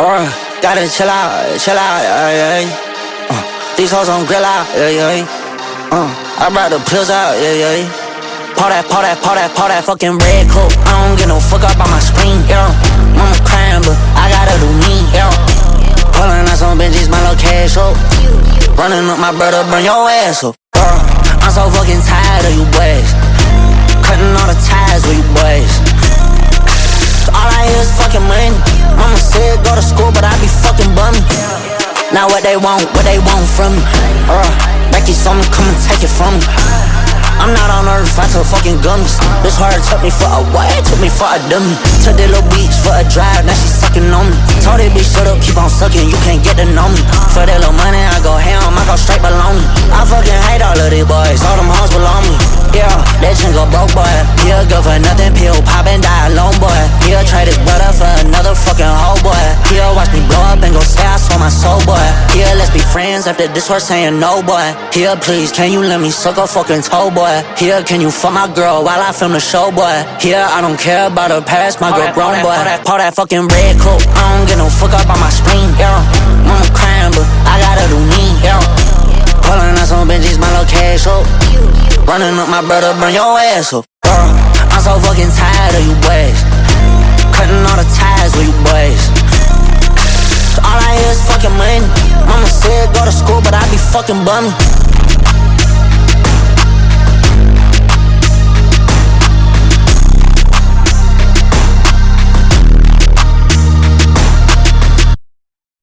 Gotta chill out, yeah, yeah. These hoes on grill out, yeah, yeah. I brought the pills out, yeah, yeah. Pour that fucking red coat. I don't get no fuck up on my screen, yeah. Mama crying, but I gotta do me, yeah. Pulling out some Benjis, my little cash up. Running up my brother, burn your ass up. I'm so fucking tired of you boys. Cutting all the ties with you boys. All I hear is fucking money. Mama said go to school, but I be fucking bumming. Now what they want from me. Becky saw me, come and take it from me. I'm not on earth, I took fucking gummies. This hard took me for a what? Took me for a dummy. Took that little beach for a drive, now she sucking on me. Told that bitch shut up, keep on sucking, you can't get to know me. For that little money, I go ham, I go straight below me. I fucking hate all of these boys, all them hoes below me. Yeah, that go broke boy. He'll go for nothing, pill pop and die alone boy. He'll trade his brother for another fucking hoe boy. He'll watch me blow up and go say I sold my soul boy. Yeah, let's be friends after this we're saying no boy. Here please, can you let me suck a fucking toe boy? Here, can you fuck my girl while I film the show, boy? Here, I don't care about her past, my girl grown, boy. Pour that fucking red coat. I don't get no fuck up on my screen, yeah. Mama crying, but I gotta do me, yeah. Pulling out some Benjis, my little cash up. Running up my brother, burn your ass up. I'm so fucking tired of you boys. Cutting all the ties with you boys. All I hear is fucking money. Mama said go to school, but I be fucking bumming.